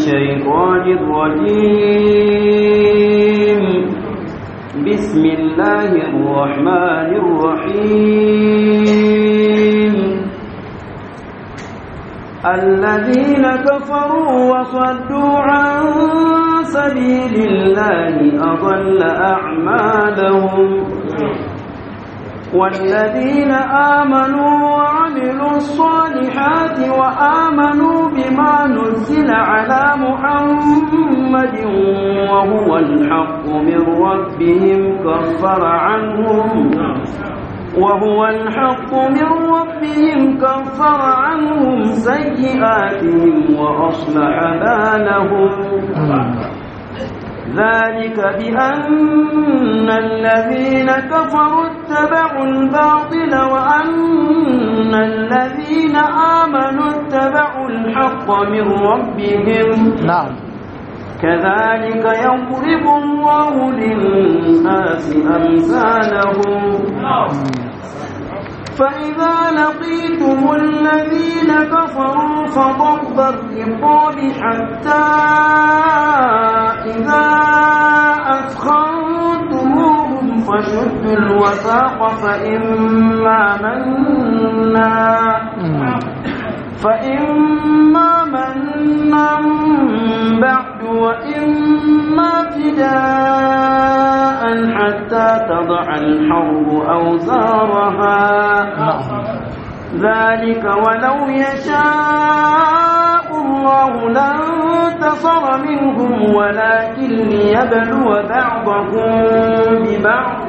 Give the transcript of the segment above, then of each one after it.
الشيطان الرجيم بسم الله الرحمن الرحيم الذين كفروا وصدوا عن سبيل الله أضل أعمالهم والذين آمنوا وعملوا الصالحات وآمنوا بما نزل على محمد وهو الحق من ربهم كفر عنهم سيئاتهم وأصلح بالهم ذلك بأن الذين كفروا اتبعوا الباطل وأن الذين آمنوا اتبعوا الحق من ربهم نعم كذلك يضرب الله للناس أمثالهم فإذا لقيتم الذين كفروا فضرب الرقاب حتى إذا أثخنتموهم فشدوا الوثاق فإما منا بعد وإما فداء حتى تضع الحرب أوزارها ذلك ولو يشاء الله لانتصر منهم ولكن ليبلو بعضكم ببعض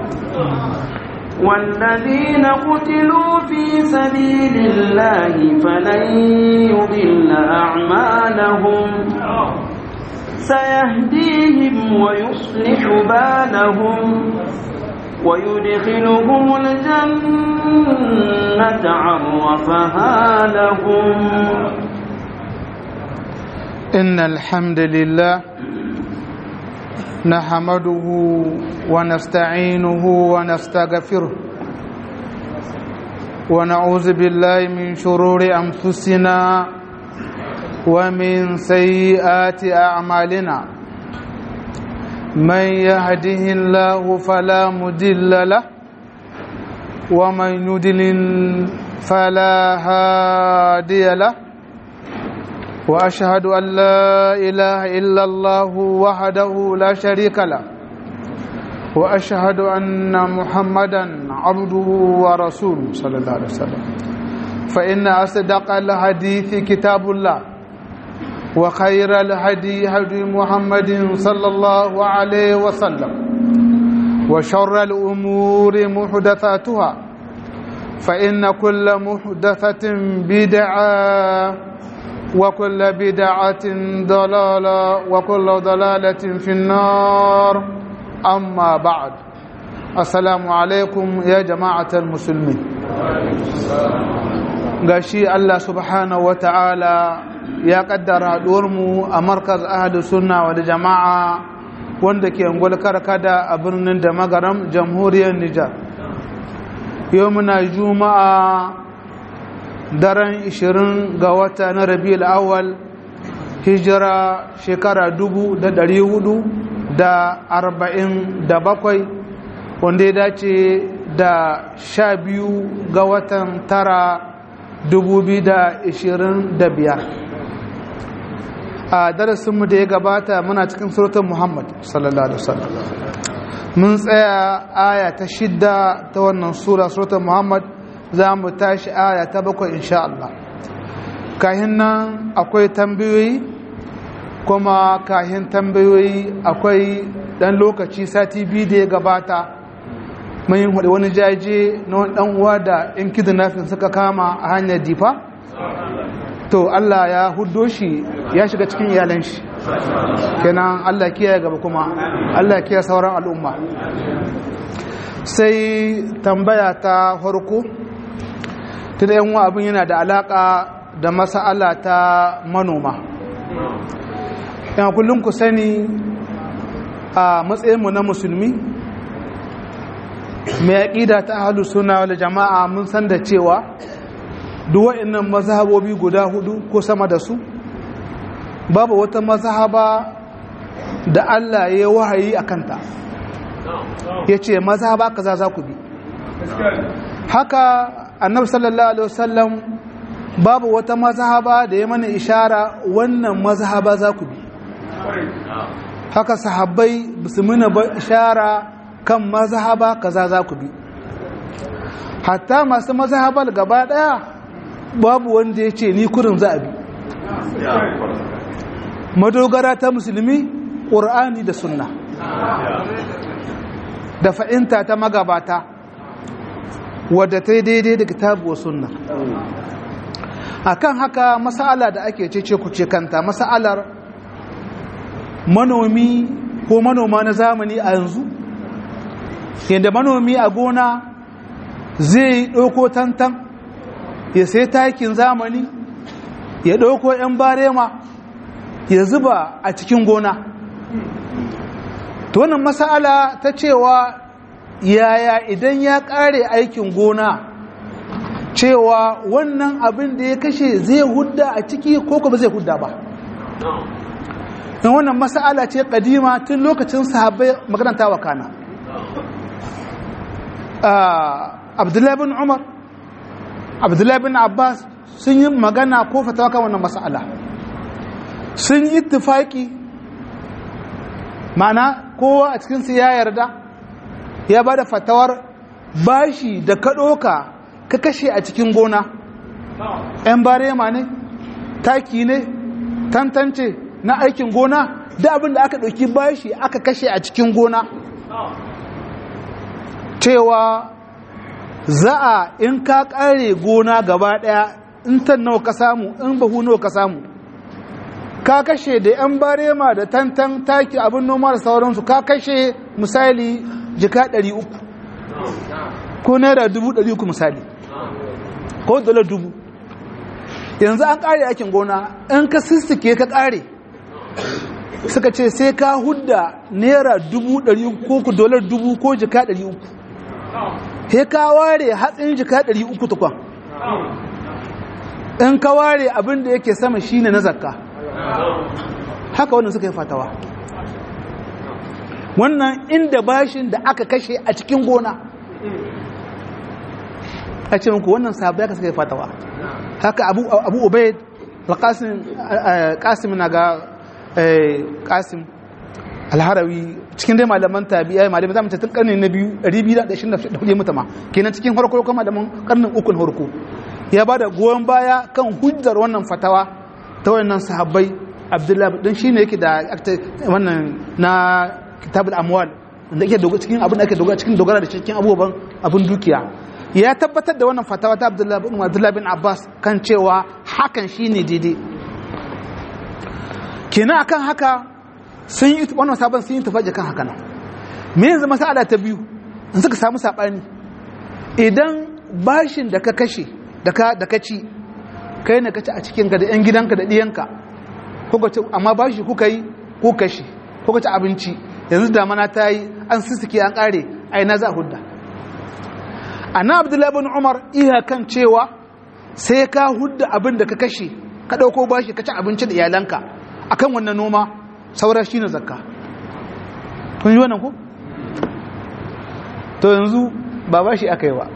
والذين قتلوا في سبيل الله فلن يضل أعمالهم سيهديهم ويصلح بالهم ويدخلهم الجنة عرفها لهم إن الحمد لله نحمده ونستعينه ونستغفره ونعوذ بالله من شرور أنفسنا ومن سيئات أعمالنا من يهده الله فلا مضل له ومن يضلل فلا هادي له وأشهد أن لا إله إلا الله وحده لا شريك له وأشهد أن محمدا عبده ورسوله صلى الله عليه وسلم فإن أصدق الحديث كتاب الله وخير الهدي هدي محمد صلى الله عليه وسلم وشر الأمور محدثاتها فإن كل محدثة بدعة وكل بدعة ضلالة وكل ضلالة في النار أما بعد السلام عليكم يا جماعة المسلمين gashi Allah subhanahu wa ta'ala ya kaddara haɗuwarmu a markaz ahadu sunna wa da jama'a wanda ke angol karkada a birnin da magaram jamhuriyar Nijar yau muna juma'a daren 20 ga wata na Rabiul Awwal hijira shekara 1447 wanda ya dace da 12 ga watan tara 2025 a darasinmu da ya gabata muna cikin suratul Muhammad sallallahu alaihi wasallam mun tsaya aya ta 6 ta wannan suratul Muhammad za mu tashi aya ta 7 insha Allah kahin nan akwai tambayoyi kuma kahin tambayoyi akwai dan lokaci sati biyu da ya gabata mun yi wani jaje na wani dan uwa da in kidnapping suka kama a hanyar difa to Allah ya huddo shi ya shiga cikin iyalan shi kenan Allah kiyaye gaba kuma Allah kiyaye sauran al'umma sai tambaya ta farko tunda yan uwa abin yana da alaka da mas'ala ta manoma yan kullun ku sani a matsayin mu na musulmi mai aqida ta ahlus sunna wal jamaa mun san da cewa duk waɗannan mazhabobi guda hudu ko sama da su babu wata mazhaba da Allah ya wahayi a kanta ya ce mazhaba kaza za ku bi haka annabi sallallahu alaihi wasallam babu wata mazhaba da ya mana ishara wannan mazhaba za ku bi haka sahabbai su mana ishara kan mazhaba kaza za ku bi hatta masu mazhabar gaba daya babu wanda ya ce ni kurin za a bi madogara ta musulmi ƙur'ani da sunna da fa'inta ta magabata wadda ta yi daidai da kitabu wa sunna akan haka mas'ala da ake cece kuce kanta mas'alar manomi ko manoma na zamani a yanzu yadda manomi a gona zai ɗauko tantan ya sai takin zamani ya ɗauko 'yan barema ya zuba a cikin gona to wannan mas'ala ta cewa yaya idan ya ƙare aikin gona cewa wannan abin da ya kashe zai hudda a ciki ko kuma zai hudda ba in wannan mas'ala ce kadima tun lokacin sahabbai makaranta wa kana Abdullahi bin Umar Abdullahi bin Abbas sun yi magana ko fatawa kan wannan mas'ala sun yi ittifaki ma'ana kowa a cikinsu ya yarda ya ba da fatawar bashi da ka ɗoka ka kashe a cikin gona 'yan barema ne taki ne tantance na aikin gona da abin da aka ɗauki bashi aka kashe a cikin gona cewa za a in ka ƙare gona gaba ɗaya in tan nawa ka samu in bahu nawa ka samu ka kashe da 'yan barema da tantan taki abin noma da sauransu ka kashe misali jika 300 ko naira 300 misali ko $1,000 yanzu an ƙare aikin gona in ka sissike ka ƙare suka ce sai ka hudda naira 100 ko $1,000 ko jika 300 sai ka ware hatsin jika 300 tukwan in ka ware abin da yake sama shine na zakka haka wannan suka yi fatawa wannan inda bashin da aka kashe a cikin gona a ce muku wannan sahabbai aka suka yi fatawa haka abu ubaid al-qasim na ga qasim al-harawi cikin dai malaman tabi'ai malamai zamu ce tun karni na 224 mutama kenan cikin farko kuma malaman karnin uku na farko ya bada goyon baya kan hujjar wannan fatawa ta wannan sahabbai Abdullahi dan shine yake da wannan na kitabul amwal da yake dogo cikin abin da ake dogara cikin dogara da cikin abubuwan abin dukiya ya tabbatar da wannan fatawa ta Abdullahi bin Abbas kan cewa hakan shine daidai kenan akan haka sun yi wannan sabon sun yi tafaje kan haka nan me yanzu masala ta biyu in suka samu sabani idan bashin da ka kashe da ka ci kai ne ka ci a cikin ka da yan gidanka da diyanka kuka ci amma bashi kuka yi ko kashe kuka ci abinci yanzu damana ta yi an sissike an kare ai na za hudda ana Abdullahi bin Umar iya kan cewa sai ka hudda abin da ka kashe ka dauko bashi ka ci abinci da iyalanka akan wannan noma saura shine zakka kun yi wannan ko to yanzu ba bashi akai ba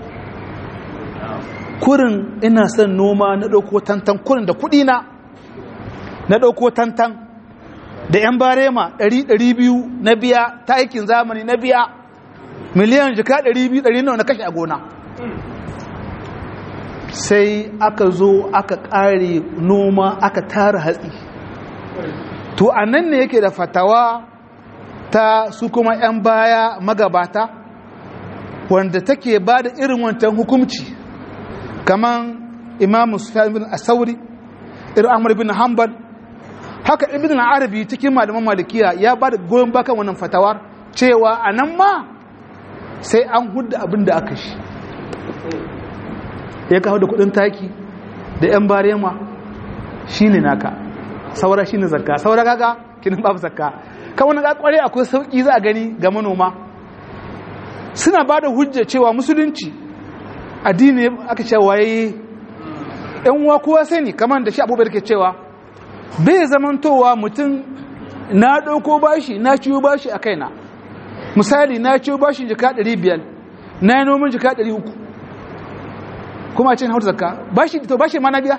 kurin ina son noma na dauko tantan kurin da kudi na dauko tantan da yan barema 100-200 na biya ta aikin zamani na biya miliyan jika 200 na kashe a gona sai aka zo aka kare noma aka tara hatsi to anan ne yake da fatawa ta su kuma yan baya magabata wanda take ba da irin wancan hukumci kaman Imam Sufyan bin As-Sauri irin Ahmad bin Hanbal haka Ibn Arabi cikin malaman Malikiya ya ba da goyon bakan wannan fatawar cewa anan ma sai an hudda abin da aka shi ya kawo da kudin taki da yan barema shine naka saura shine zakka saura kaga kinin babu zakka kan wani ga kware akwai sauki za a gani ga manoma suna ba da hujja cewa musulunci addini aka ce waye yan uwa kowa sani kamar da shi Abubakar ke cewa bai zamantowa mutum na ɗauko bashi na ciwo bashi a kaina misali na ciwo bashi jika 500 na yi nomin jika 300 kuma a cikin hauta zakka bashi ma na biya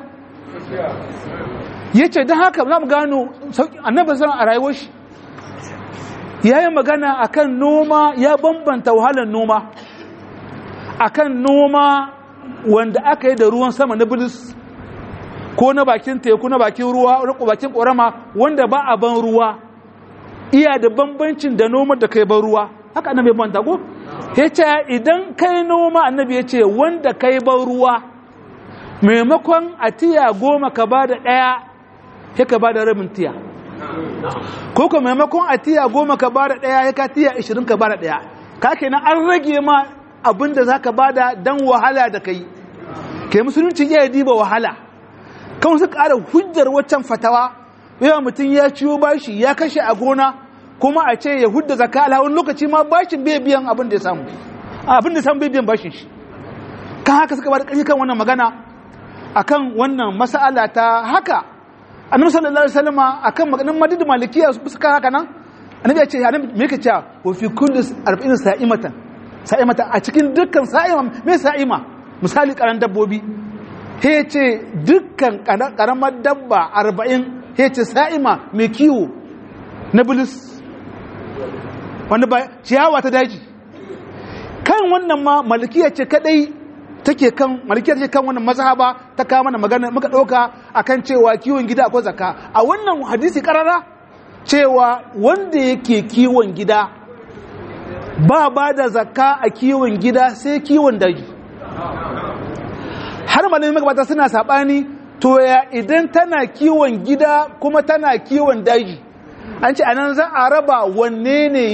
ya ce don haka za mu gano annabi zan a rayuwar shi ya yi magana akan noma ya bambanta wahalar noma akan noma wanda aka yi da ruwan sama na bilis ko na bakin teku na bakin ruwa ko bakin ƙorama wanda ba a ban ruwa iya da bambancin da noma da kai ban ruwa haka annabi ya bambanta ko ya ce idan kai noma annabi ya ce wanda kai ban ruwa maimakon a tiya 10 ka ba da 1 sai ka ba da rabin tiya ko kuma maimakon a tiya 10 ka ba da 1 sai ka tiya 20 ka ba da 1 ka kenan an rage ma abinda za ka ba da dan wahala da kai ke musulunci iya diba wahala kan su ƙara hujjar waccan fatawa yawa mutum ya ciwo bashi ya kashe a gona kuma a ce ya hudda zaka alhawun lokaci ma bashin bai biyan abin da ya samu bai biyan bashin shi kan haka suka bada ƙarfi kan wannan magana akan wannan mas'ala ta haka annabi sallallahu alaihi wasallam akan maganar madid malikiya suka haka nan annabi ya ce annabi me yake cewa wa fi kulli 40 sa'imatan a cikin dukkan sa'ima me sa'ima misali karan dabbobi he ce dukkan karamar dabba 40 he ce sa'ima mai kiwo na bilis wanda ba ciyawa ta daji kan wannan ma malikiya ce kadai take kan malikiya ce kan wannan mazhaba ta kawo mana magana muka dauka akan cewa kiwon gida akwai zakka a wannan hadisi karara cewa wanda yake kiwon gida ba da zakka a kiwon gida sai kiwon daji har malamin magabata suna sabani to ya idan tana kiwon gida kuma tana kiwon daji an ce anan za a raba wanne ne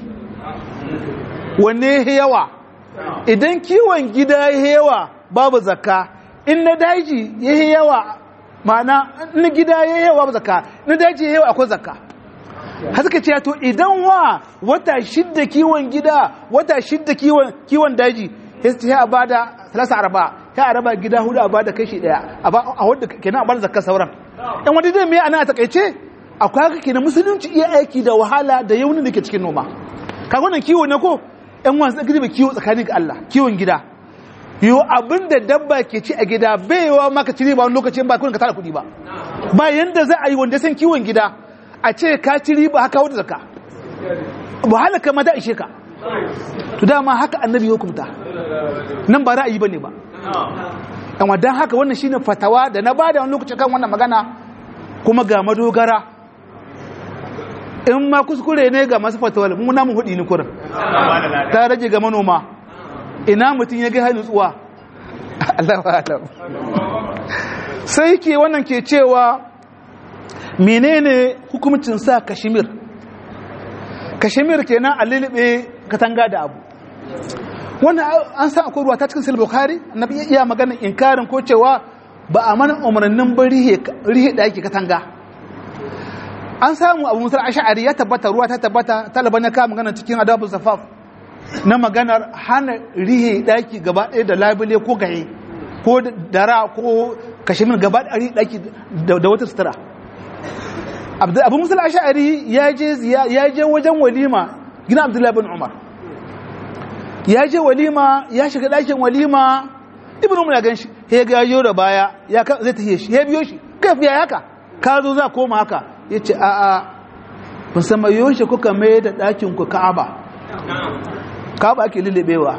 yawa idan kiwon gida yawa babu zakka in na daji yawa ma'ana in gida yawa babu zakka na daji yawa akwai zakka har suka ce to idan wata 6 kiwon gida wata 6 kiwon daji sai a bada 3 sai a raba gida 4 a bada kashi 1 a wadda kenan a bada zakka sauran dan wanda zai mai ana takeice akwai haka kenan musulunci iya aiki da wahala da yaunin da ke cikin noma kaga wannan kiwo ne ko ɗan wasu tsakiri kiwo tsakanin ga Allah kiwon gida yo abinda dabba ke ci a gida baiwa maka ci riba wani lokaci ba kun ka tara kuɗi ba yanda za a yi wanda san kiwon gida a ce ka ci riba haka wadda zakka wahala kama da ishe ka to dama haka annabi ya hukunta nan ba ra'ayi bane ba amma dan haka wannan shine fatawa da na bada wani lokaci kan wannan magana kuma ga madogara in ma kuskure ne ga masu fatawar mu namu hudi ni kurin ta rage ga manoma ina mutun ya ga hannu tsuwa Allahu akbar sai ke wannan ke cewa menene hukumcin sa kashmir kenan a lilbe katanga da abu wannan an sa akwai ruwa ta cikin sahih bukhari annabi iya magana inkarin ko cewa ba a mana umarnin ba rihe da yake katanga an samu abu musul ash'ari ya tabbata ruwa ta tabbata talaban ya kawo magana cikin adabul safaf na maganar hana rihe daki gaba ɗaya da labule ko gaye ko dara ko kashimin gaba ɗaya rihe daki da wata sutura abu musul ash'ari ya je wajen walima gina abdullahi bin umar ya je walima ya shiga ɗakin walima ibn umar ya ganshi ya ga yau da baya ya zai tafiye shi ya biyo shi kai fiya haka ka zo za koma haka yace a a kun san mai yoshi kuka mai da ɗakin ku Ka'aba ake lillebewa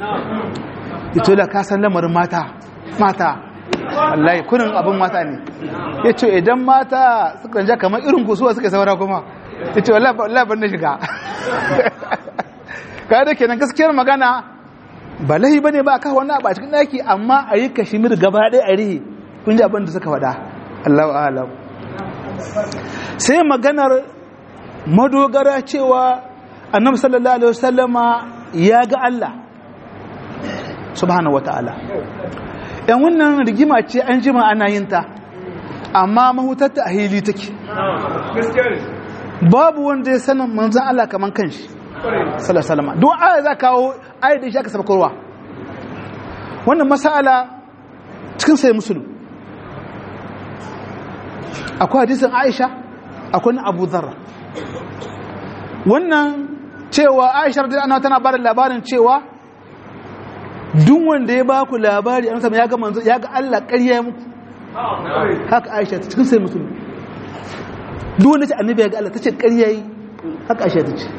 ito da ka san lamarin mata wallahi kunin abin mata ne yace idan mata suka ja kamar irin kusuwa suka saura kuma yace wallahi ban da shiga ka da kenan gaskiyar magana ba lahi bane ba aka wannan ba cikin daki amma a yi kashmir gaba ɗaya a rihi kun ji abin da suka faɗa Allahu a'lam sai maganar madogara cewa annabi sallallahu alaihi wasallama ya ga Allah subhanahu wataala yan wannan rigima ce an jima ana yin ta amma mahutar ta ahili take babu wanda ya sanin manzon Allah kaman kanshi sallallahu alaihi wasallam duk aya za kawo ayat da shi aka sabkarwa wannan masala cikin sai musulmi akwai hadisin Aisha akwai na Abu Dharr wannan cewa Aisha radiyallahu anha tana bada labarin cewa duk wanda ya ba ku labari an sama ya ga manzo ya ga Allah ƙarya muku haka Aisha ta cikin sai musulmi duk wanda ta annabi ya ga Allah ta ce ƙarya yi haka Aisha ta ce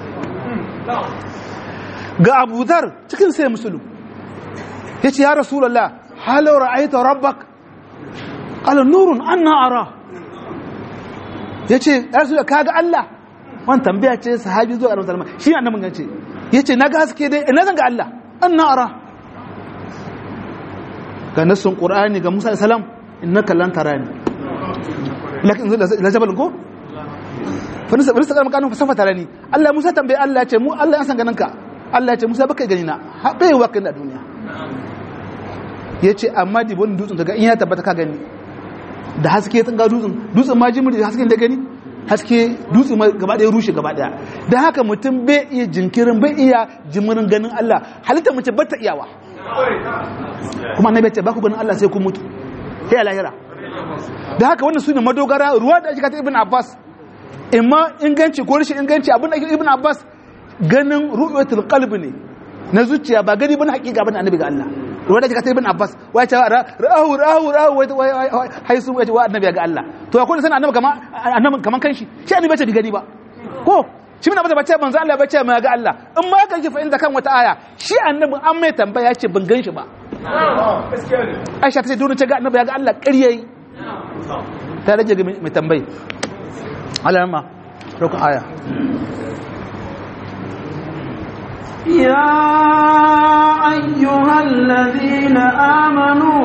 ga Abu Dharr cikin sai musulmi yace ya Rasulullah halau ra'aita rabbak qala nurun anna ara yace ya Rasulullah kaga Allah wannan tambaya ce sahabi zuwa Annabi sallallahu alaihi wasallam shi annabi gace yace naga haske dai ina zan ga Allah anna ara ga nasun Qur'ani ga Musa sallam innaka lan tarani lakin la jabal go fa nisa kalma kanu fasafa tarani Allah Musa tambaye Allah ya ce mu Allah ya san ganin ka Allah ya ce Musa baka gani na bai wakin da duniya yace amma dibon dutsen daga in ya tabbata ka gani da haske tun ga dutsen ma jimiri da hasken da gani haske dutse gaba daya rushe gaba daya dan haka mutum bai iya jinkirin bai iya jimirin ganin Allah halitta mace bata iyawa kuma annabi ce ba ku ganin Allah sai ku mutu sai lahira dan haka wannan sune madogara ruwa da aka ta Ibn Abbas imma inganci ko rashin inganci abin da Ibn Abbas ganin ru'yatul qalbi ne na zuciya ba gani bane hakika bane annabi ga Allah ruwa da aka ta Ibn Abbas wai ta ra'ahu haisu wai wa annabi ga Allah to akwai sanin annabi kaman kanshi shi annabi bace gani ba ko shi mun bace manzo Allah bace mai ga Allah in ma kan ki fa inda kan wata aya shi annabi an mai tambaya ce ban ganshi ba Aisha ta ce dole ta ga annabi ga Allah ƙaryayi ta rage ga mai tambayi Allah ma rokon aya يا أيها الذين آمنوا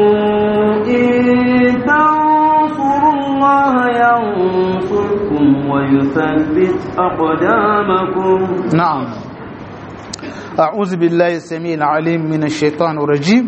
إن تنصروا الله ينصركم ويثبت أقدامكم نعم أعوذ بالله السميع العليم من الشيطان الرجيم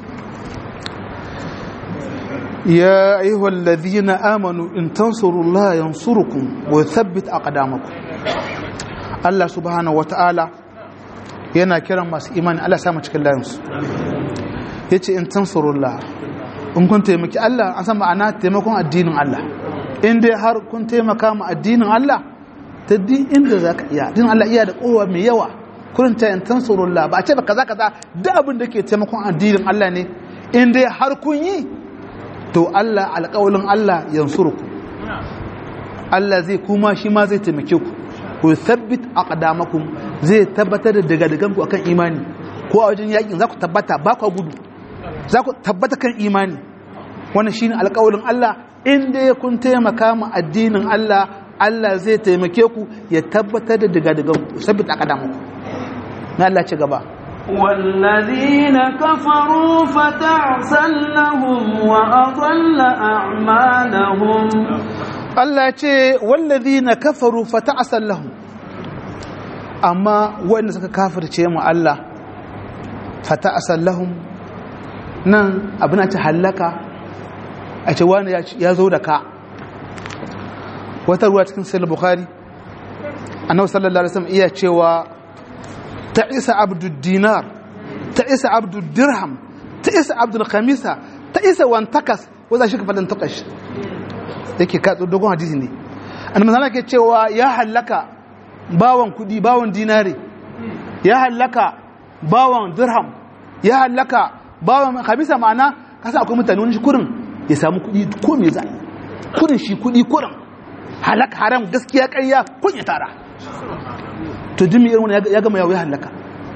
يا أيها الذين آمنوا إن تنصروا الله ينصركم ويثبت أقدامكم الله سبحانه وتعالى yana kiran masu imani Allah samu cikin layinsu ya ce in tansurullah in kun taimaki Allah an san ma'ana taimakon addinin Allah in dai har kun taimaka ma addinin Allah ta din inda za ka iya addinin Allah iya da kowa mai yawa kun ta in tansurullah ba a ce ba kaza kaza duk abin da ke taimakon addinin Allah ne in dai har kun yi to Allah alƙawalin Allah yansuruku Allah zai kuma shi ma zai taimake ku ku thabbit aqdamakum zai tabbatar da daga ku akan imani ko a wajen yakin za ku tabbata ba ku gudu za ku tabbata kan imani wannan shine alƙawarin Allah inda kun taimaka mu addinin Allah Allah zai taimake ku ya tabbatar da daga ku thabbit aqdamakum na Allah ci gaba والذين كفروا فتعسا لهم وأضل أعمالهم Allah ce wallazina kafaru fata'asal lahum amma wanda suka kafirce mu Allah fata'asal lahum nan abin a ce halaka a ce wani ya zo da ka wata ruwa cikin sahih bukhari annabi sallallahu alaihi wasallam iya cewa ta'isa abdud dinar ta'isa abdud dirham ta'isa abdul khamisa ta'isa wantakas wanda shi ka fadan takash yake ka dogon hadisi ne annabi sallallahu ke cewa ya halaka bawan kudi bawan dinare ya halaka bawan dirham ya halaka bawan khamisa ma'ana kasa akwai mutane wani shi kurin ya samu kudi ko me zai kurin shi kudi kurin halaka haram gaskiya ƙarya kun ya tara to dimi irin wannan ya gama ya halaka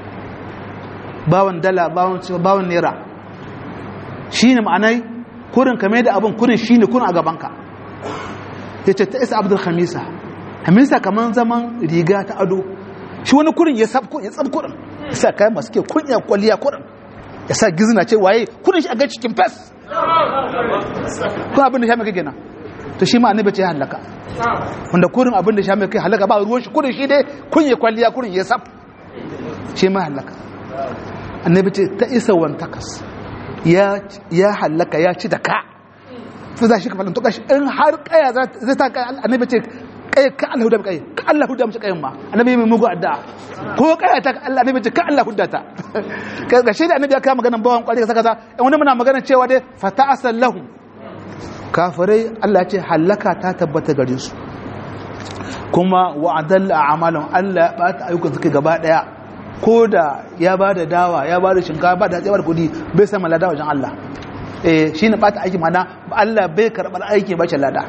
bawan dala bawan naira shine ma'anai kurin kame da abun kurin shine kurin a gabanka ya ce ta isa abdul hamisa kaman zaman riga ta ado shi wani kurin ya tsab kurin ya sa kayan masu ke kunya kwalliya kurin ya sa gizina ce waye kurin shi a gaci cikin fes kuma abin da sha mai kai gina to shi ma annabi ce ya halaka wanda kurin abin da sha mai kai halaka ba ruwan shi kurin shi dai kunya kwalliya kurin ya tsab shi ma halaka annabi ce ta isa wantakas ya halaka ya ci da ka su za shi ka falin tukashi in har kaya zai ta kaya annabi ce kaya ka Allah huda kaya ka Allah huda mace kayan ma annabi mai mugu addu'a ko kaya ta Allah annabi ce ka Allah huda ta ga shi da annabi ya kawo maganar bawan kwari kaza kaza wani muna maganar cewa dai fata'asal lahum kafirai Allah ce halaka ta tabbata gare su kuma wa'adalla a'malahum Allah ya bata ayyukan suka gaba daya ko da ya bada dawa ya bada shinkafa ba da ya bada kudi bai san malada wajen Allah shine bata aiki mana Allah bai karbar aiki ba shi lada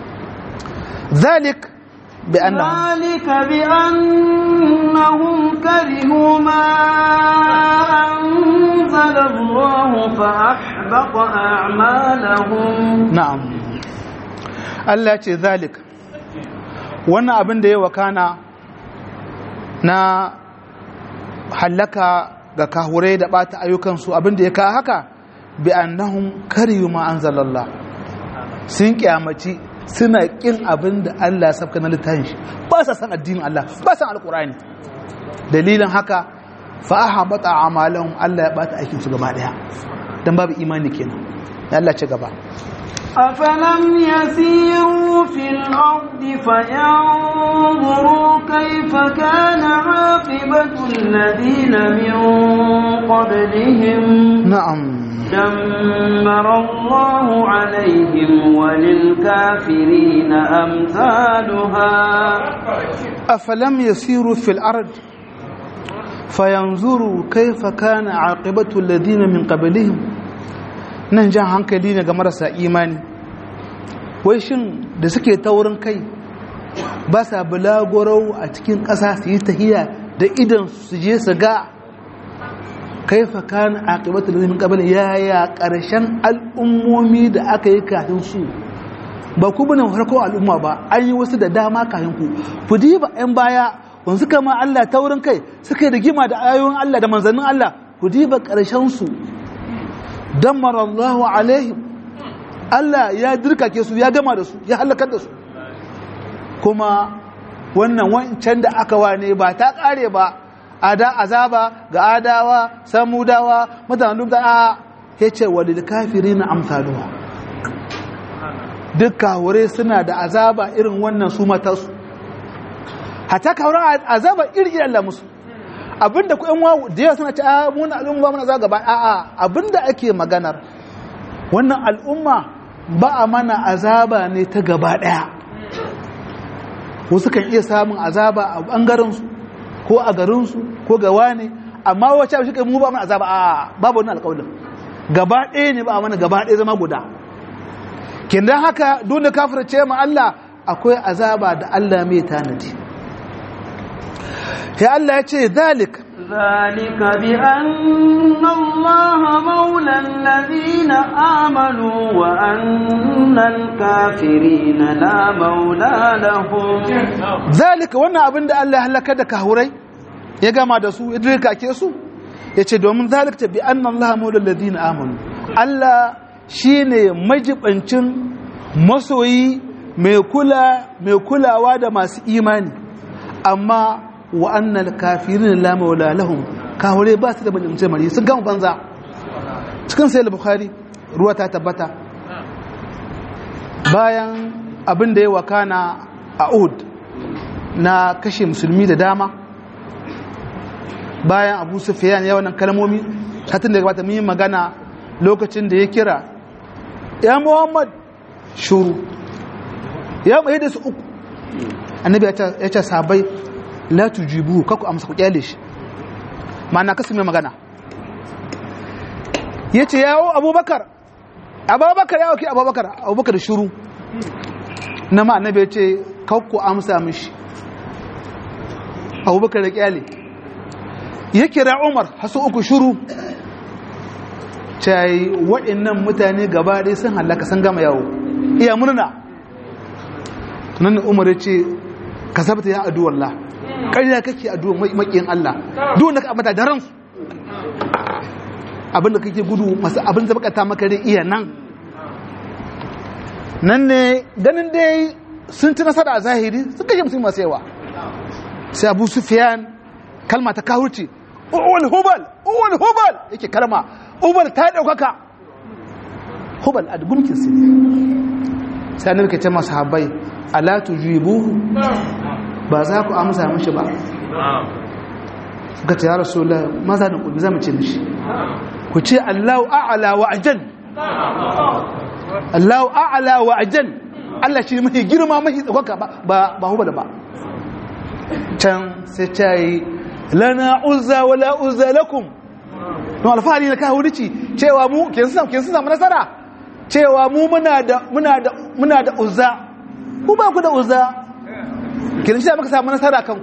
zalik ذلك بأنهم كرهوا ما أنزل الله فأحبط أعمالهم نعم الله يقول ذلك وانا abin da ya wakana na halaka ga kahurai da bata ayyukansu abin da ya ka haka bi annahum kariyu ma anzalallah sun kiyamaci suna kin abin da Allah ya sabka na littafin shi ba sa san addinin Allah ba san alqur'ani dalilin haka fa ahabata a'malahum Allah ya bata aikin su gaba daya dan babu imani kenan Allah ce gaba أفلم يسيروا في الأرض فينظروا كيف كان عاقبة الذين من قبلهم نعم دمر الله عليهم وللكافرين أمثالها أفلم يسيروا في الأرض فينظروا كيف كان عاقبة الذين من قبلهم nan jan hankali ne ga marasa imani wai shin da suke taurin kai ba sa bulagorau a cikin ƙasa su yi tahiya da idan su je su ga kaifa kana aqibatul ladina min qabl yaya ƙarshen al'ummomi da aka yi kafin su ba ku bane farko al'umma ba an yi wasu da dama kafin ku diba ɗan baya wanzu kama Allah taurin kai suka yi rigima da ayoyin Allah da manzannin Allah ku diba ƙarshen su dammara Allahu alaihim Allah ya dirkake su ya gama da su ya halakar da su kuma wannan wancan da aka wane ba ta kare ba azaba ga adawa samudawa mutanen da yace walil kafirina amsaluha duk kawure suna da azaba irin wannan su matarsu hatta kawure azaba irin Allah musu abinda ku yan wawu da yawa suna ce mun al'umma muna za gaba abinda ake maganar wannan al'umma ba a mana azaba ne ta gaba daya wasu kan iya samun azaba a bangaren su ko a garin su ko ga wani amma wace shi kai mu ba mana azaba babu wannan alƙawarin gaba daya ne ba a mana gaba daya zama guda kin dan haka dole kafirce mu Allah akwai azaba da Allah mai tanadi يا الله يجي ذلك بأن الله مولى الذين آمنوا وأن الكافرين لا مولى لهم ذلك وانا أبن الله لك كهوري يا جماعة دسو يدرك أكيسو يجي دومن ذلك بأن الله مولى الذين آمنوا الله shine majibancin masoyi mai kulawa da masu imani amma wa annal kafirin la maula lahum kawure ba su da bajin mari sun gama banza cikin sahih bukhari ruwa ta tabbata bayan abin da ya wakana a Uhud na kashe musulmi da dama bayan Abu Sufyan ya wannan kalmomi hatin da ya gabata mun yi magana lokacin da ya kira ya Muhammad shuru ya mai da su uku annabi ya ce sahabbai la tujibu kaku amsa ku kyale shi ma'ana kasu mai magana yace yawo abubakar yawo ki abubakar shuru na ma annabi yace kaku amsa mishi abubakar da kyale ya kira umar hasu uku shuru cai waɗannan mutane gaba ɗaya sun halaka sun gama yawo iya murna tunan umar yace kasabta ya adu wallah ƙarya kake addu'a makiyin Allah duk da ka mata da ransu abinda kake gudu masu abin da baka ta maka rai iya nan ne ganin dai sun ci nasara a zahiri sun kashe musulmi masu yawa sai Abu Sufyan kalma ta kawurci uwal hubal yake kalma ubal ta daukaka hubal a gumkin su ne sai annabi ke ce masu sahabbai ala tujibuhu ba za ku amsa mishi ba suka ce ya rasulullah maza da ku zama ce mishi ku ce Allahu a'la wa ajal Allahu a'la wa ajal Allah shi mai girma mai tsaka ba hubal ba can sai ta yi lana uzza wala uzza lakum don alfahari na kawo rici cewa mu kin samu nasara cewa mu muna da uzza ku ba ku da uzza kin shi maka samu nasara kan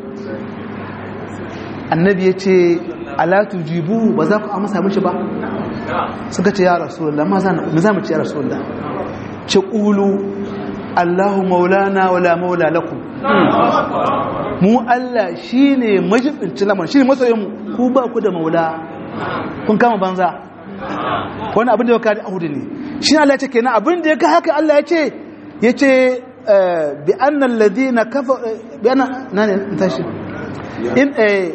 annabi yace ala tujibu ba za ku amsa mishi ba suka ce ya rasulullah ma za mu ce ya rasulullah ce qulu Allahu maulana wala maula lakum mu Allah shine majibincin lamarin shine masoyin mu ku ba ku da maula kun kama banza wani abin da ya kari ahudu ne shi Allah ya ce kenan abin da ya ka haka Allah ya ce bi annal ladina kafa bi anna nane tashi in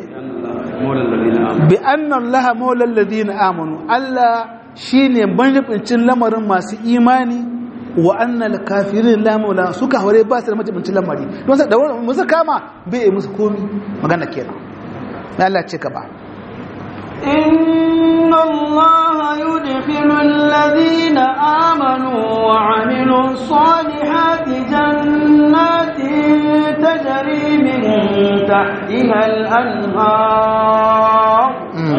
bi anna Allah maula alladhina amanu Allah shine majibincin lamarin masu imani wa annal kafirin la maula suka hore ba su da majibincin lamari don sai da musu kama bai musu komi magana kenan Allah ce ka ba إن الله يدخل الذين آمنوا وعملوا الصالحات جنات تجري من تحتها الأنهار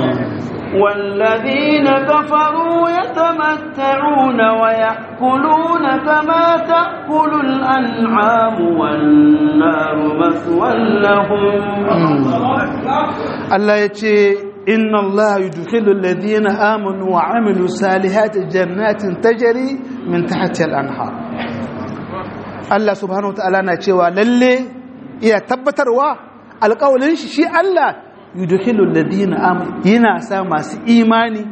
والذين كفروا يتمتعون ويأكلون كما تأكل الأنعام والنار مثوى لهم الله يتي إن الله يدخل الذين آمنوا وعملوا صالحات جنات تجري من تحتها الأنهار الله سبحانه وتعالى نتشوى للي إيا تبتروا القول شيء الله يدخل الذين آمنوا يناسا ماس إيماني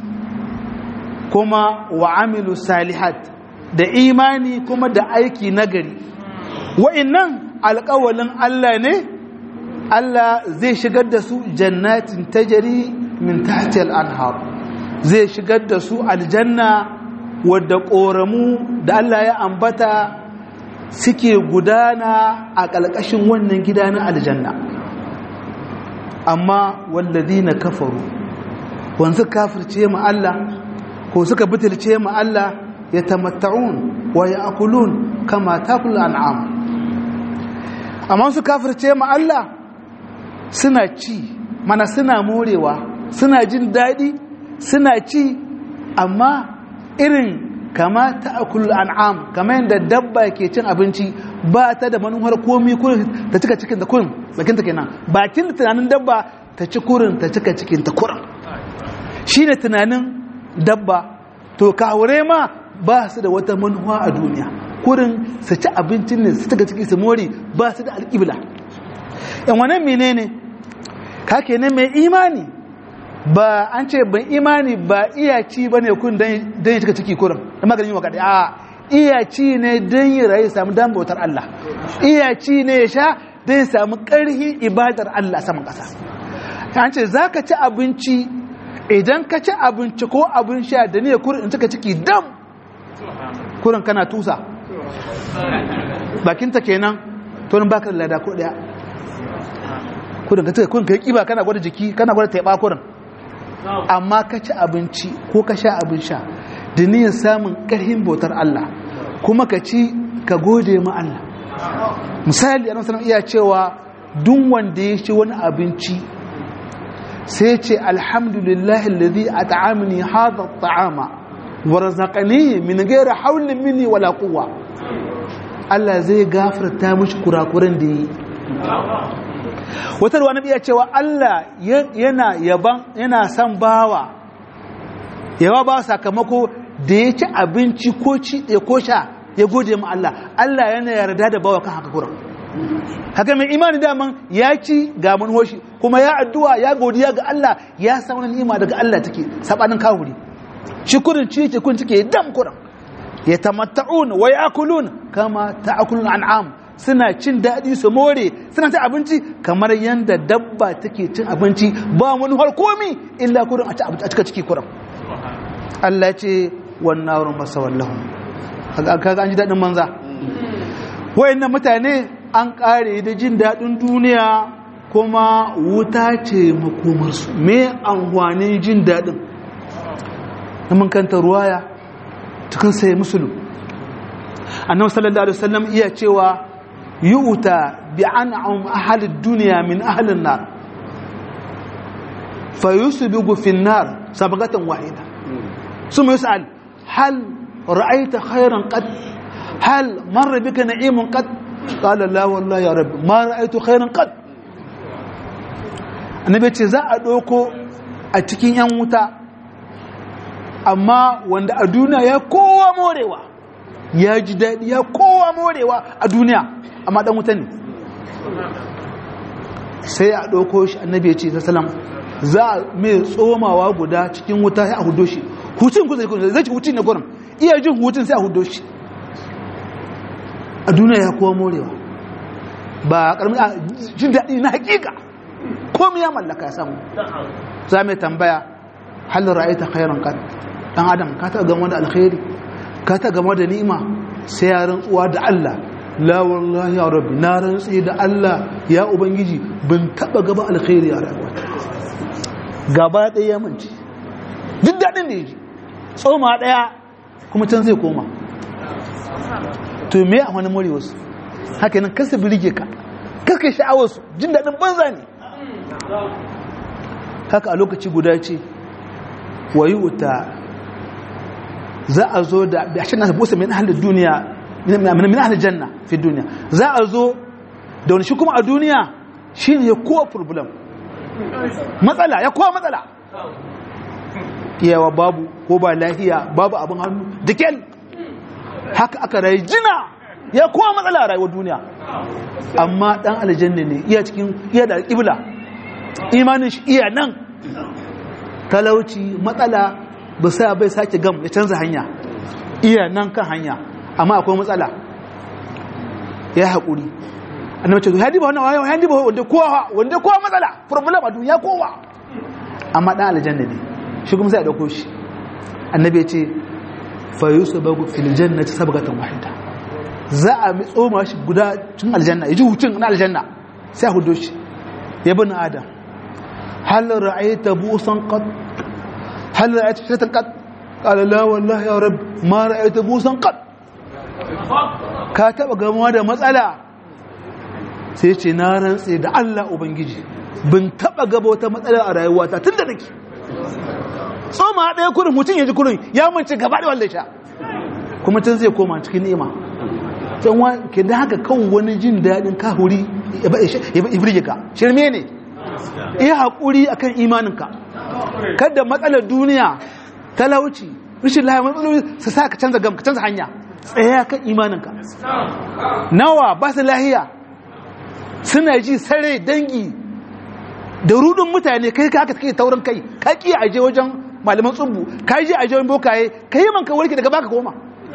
كما وعملوا صالحات da imani kuma da aiki nagari wa'annan alƙawalin Allah ne Allah zai shigar da su jannatin tajari min tahtil anhar zai shigar da su aljanna wadda ƙoramu da Allah ya ambata suke gudana a ƙalƙashin wannan gida na aljanna amma walladina kafaru wanzu kafirce mu Allah ko suka butulce mu Allah yatamatta'un wa ya'kulun kama takul an'am amma su kafirce mu Allah suna ci mana suna morewa suna jin daɗi suna ci amma irin kama ta'kul an'am kama yadda dabba ke cin abinci ba ta da manuwar komi kurin ta cika cikin ta kurin bakin ta kenan bakin tunanin dabba ta ci kurin ta cika cikin ta kurin shine tunanin dabba to kawure ma ba su da wata manuwa a duniya kurin su ci abincin ne su cika ciki su more ba su da alƙibla in wannan menene kake ne mai imani ba an ce ban imani ba iyaci ba ne kun don yi cika ciki kurin da maganin yi wa kaɗai a iyaci ne don yi rayu samu dan bautar Allah iyaci ne ya sha don yi samu ƙarhi ibadar Allah saman ƙasa an ce za ka ci abinci idan ka ci abinci ko abin sha da ne kurin in cika ciki dam kurin kana tusa bakinta kenan tonin baka da lada ko ɗaya kurin ka cika kurin ka yi ƙiba kana gwada jiki kana gwada taiɓa kurin amma ka ci abinci ko ka sha abin sha da niyyar samun ƙarfin bautar Allah kuma ka ci ka gode ma Allah misali annabi sallallahu iya cewa duk wanda ya ci wani abinci sai ce alhamdulillahi alladhi at'amani hadha at'ama wa razaqani min ghairi hawlin minni wala quwwa Allah zai gafarta mishi kurakuran da yi wata ruwa nabi ya cewa Allah yana son bawa yawa ba sakamako da ya ci abinci ko ci ko sha ya gode ma Allah Allah yana yarda da bawa kan haka kuran haka mai imani daman ya ci ga manhoshi kuma ya addu'a ya godiya ga Allah ya san wani ni'ima daga Allah take sabanin kawuri shi kurin ci yake kun cike dam kuran ya tamatta'un wa ya'kulun kama ta'kulun an'am suna cin daɗi su more suna ta abinci kamar yadda dabba take cin abinci ba wani har komi illa kurin a cika ciki kurin Allah ce wannan wurin masa wallahun kaga an ji daɗin manza wayannan mutane an ƙare da jin daɗin duniya kuma wuta ce makomarsu me amfanin jin daɗin mun kanta ruwaya cikin sai musulun annabi sallallahu alaihi wasallam iya cewa yu'ta bi an'am ahli ad-dunya min ahli an-nar fayusbigu fi an-nar sabqatan wahida ثم يسأل هل رأيت خيرا قد هل مر بك نعيم قد قال لا والله يا رب ما رأيت خيرا قد annabi ce za a ɗauko a cikin ‘yan wuta amma wanda a duniya ya kowa morewa ya ji daɗi ya kowa morewa a duniya amma ɗan wuta ne sai a ɗauko shi annabi ya ce ta salam za a mai tsomawa guda cikin wuta ya a hudo shi hutun kusa zai ci hutun na gurin iya jin hutun sai a hudo shi a duniya ya kowa morewa ba ƙarfi a jin daɗi na hakika komi ya mallaka ya samu za mai tambaya halin ra'ayta khairan qad dan adam ka ta gama da alkhairi ka ta gama da ni'ima sai ya rantsuwa da Allah la wallahi ya rabbi na rantsi da Allah ya ubangiji ban taba gaba alkhairi a rayuwata gaba ɗaya ya manci duk daɗin da yaji tsoma ɗaya kuma can zai koma to me a wani more wasu haka nan kasa birge ka kaka sha'awarsu jin daɗin banza ne haka a lokaci guda ce wayi wuta za a zo da ashe na busa min ahlid duniya min ahlil janna fi duniya za a zo da wani shi kuma a duniya shine ya kowa problem matsala ya kowa matsala iyawa babu ko ba lafiya babu abin hannu dikel haka aka rayu jina ya kowa matsala a rayuwar duniya amma dan aljanna ne iya da kibla imanin shi iya nan talauci matsala ba sai bai sake gam ya canza hanya iya nan kan hanya amma akwai matsala ya haƙuri annabi ce hadi ba wannan wayo hadi ba wanda kowa matsala problem a duniya kowa amma dan aljanna ne shi kuma sai ya dauko shi annabi ya ce fa yusabu fil jannati sabqatan wahida za a mi tsoma shi guda cikin aljanna yaji hutun na aljanna sai a hudo shi ya bin adam hal ra'aita busan qad hal ra'aita shatan qad qala la wallahi ya rabb ma ra'aita busan qad ka taba gamuwa da matsala sai ce na rantse da Allah ubangiji bin taba gaba wata matsala a rayuwata tunda nake tsoma ɗaya kurin mutum ya ji kurin ya mace gaba da wallahi sha kuma tun zai koma cikin ni'ima dan wa ke da haka kan wani jin dadin kahuri ya birge ka shirme ne iya hakuri akan imaninka kada matsalar duniya talauci rashin lafiya matsaloli su sa ka canza gam ka canza hanya tsaya kan imaninka nawa ba su lahiya suna ji sare dangi da rudin mutane kai ka aka take taurin kai ka ki aje wajen malaman tsubbu ka je aje wajen bokaye kai man ka warke daga baka koma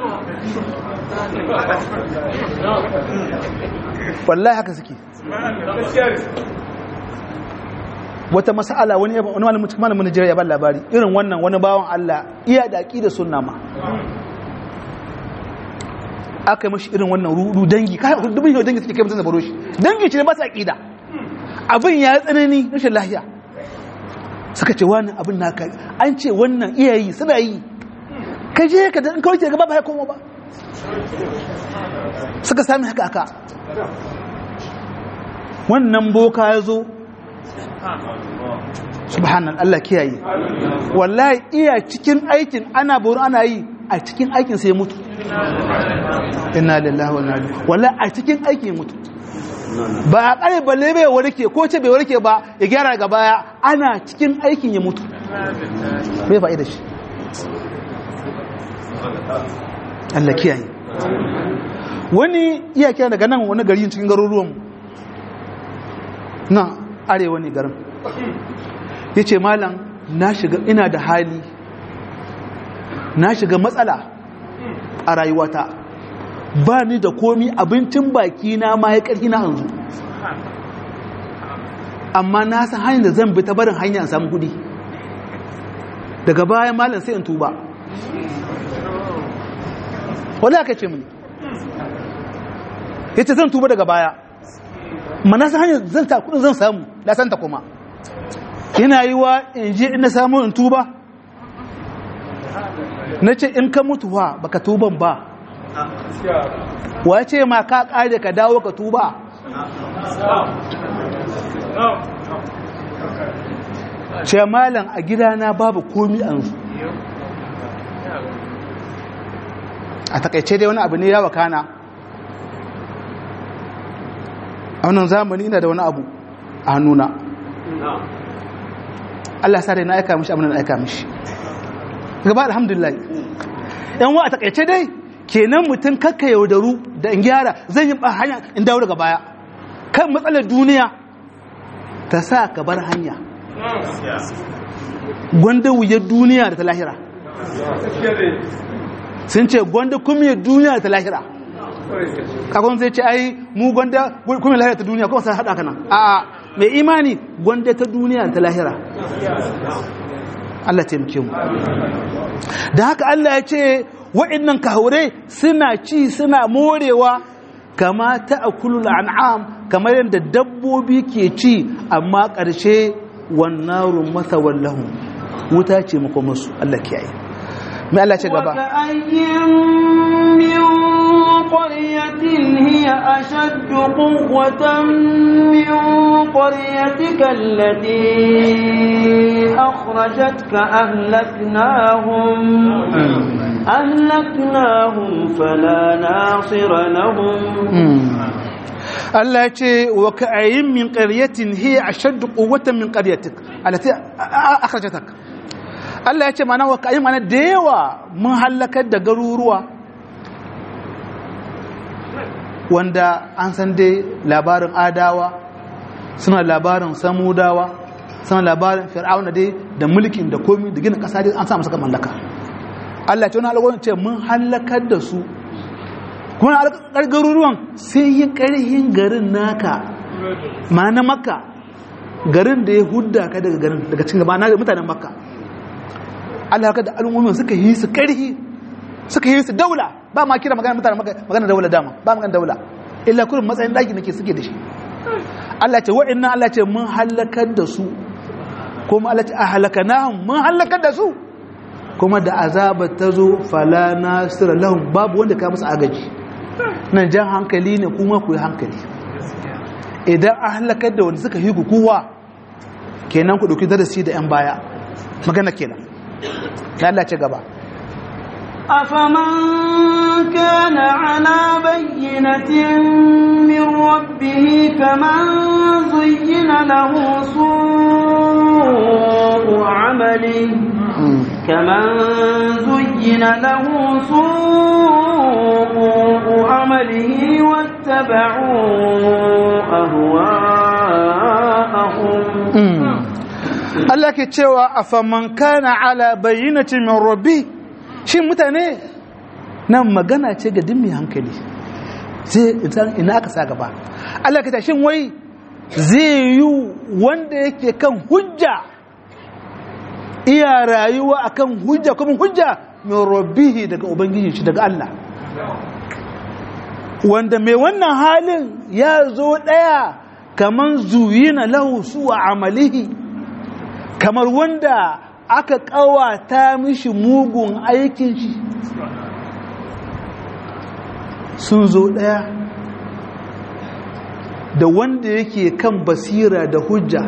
wallahi haka suke wata mas'ala wani malamin Najeriya ya ba labari irin wannan wani bawan Allah iya da aqida sunna ma aka mashi irin wannan rudu dangi kai dubin yau dangi suke kai mutun da baro shi dangi ce ba ta aqida abin ya tsanani rashin lafiya suka ce wani abin naka an ce wannan iyayi suna yi ka je ka dan kauce gaba ba ya koma ba suka sami haka aka wannan boka ya zo subhanallah Allah kiyaye wallahi iya cikin aikin ana boro ana yi a cikin aikin sai mutu inna lillahi wa inna ilaihi wallahi a cikin aikin mutu ba a kare balle bai warke ko ce bai warke ba ya gyara daga baya ana cikin aikin ya mutu bai fa'ida shi Allah kiyaye wani iya kiyaye daga nan wani gari cikin garuruwan na arewa ne garin yace malam na shiga ina da hali na shiga matsala a rayuwata ba ni da komi abincin baki na ma ya karfi na hanzu amma na san hanyar da zan bi ta barin hanya samu kudi daga bayan malam sai in tuba wala ka ce mini yace zan tuba daga baya mana san hanyar zan ta kudin zan samu da san ta kuma yana yi wa in je ina samu in tuba nace in ka mutuwa baka tuban ba wace ma ka kare ka dawo ka tuba ce malam a gidana babu komi an su a takaice dai wani abu ne ya wakana a wannan zamani ina da wani abu a hannuna Allah sa dai na aika mishi abin da na aika mishi gaba alhamdulillah yan wa a takaice dai kenan mutum kakka yaudaru da in gyara zan yi hanya in dawo daga baya kan matsalar duniya ta sa ka bar hanya gwanda wuyar duniya da ta lahira sun ce gwanda kumiyar duniya da ta lahira kakon zai ce ai mu gwanda kumiyar lahira ta duniya kuma sai haɗa kanan a mai imani gwanda ta duniya da ta lahira Allah taimake mu da haka Allah ya ce wa'annan kahure suna ci suna morewa kama ta'kulul an'am kamar yadda dabbobi ke ci amma ƙarshe wannan masawallahu wuta ce mako musu Allah kiyaye mai Allah ce gaba قرية هي أشد قوة من قريتك التي أخرجتك أهلكناهم فلا ناصر لهم Allah ya ce wa ka'ayyin min qaryatin hiya ashaddu quwwatan min qaryatik allati akhrajatak Allah ya ce mana wa ka'ayyin mana da yawa mun halakar da garuruwa wanda an san dai labarin adawa suna labarin samudawa suna labarin fir'auna dai da mulkin da komi da gina kasa dai an samu saka mallaka Allah ya ce wannan alƙawarin ce mun halakar da su kuma garuruwan sai yi ƙarhin garin naka ma na makka garin da ya hudda ka daga garin daga cikin gaba na mutanen makka Allah ka da al'ummomin suka yi su ƙarhi suka yi su daula ba ma kira magana mutanen makka magana daula dama ba magana daula illa kullum matsayin daki nake suke da shi Allah ce wa'annan Allah ce mun halakar da su kuma Allah ce ahlakanahum mun halakar da su kuma da azabar ta zo fala nasira lahum babu wanda ka musu agaji nan jan hankali ne kuma ku yi hankali idan an halakar da wanda suka higu kowa kenan ku ɗauki darasi da 'yan baya magana kenan ya Allah ce gaba أفمن كان على بينة من ربه كمن زين له سوء عمله واتبعوا أهواءهم Allah ke cewa afaman kana ala bayyinatin min rabbi shin mutane nan magana ce ga dimmi hankali sai ina aka sa gaba Allah ke ta shin wai zai yi wanda yake kan hujja iya rayuwa akan hujja kuma hujja min rabbihi daga ubangiji shi daga Allah wanda mai wannan halin ya zo daya kaman zuyina lahu su'a amalihi kamar wanda aka kawata mishi mugun aikin shi sun zo daya da wanda yake kan basira da hujja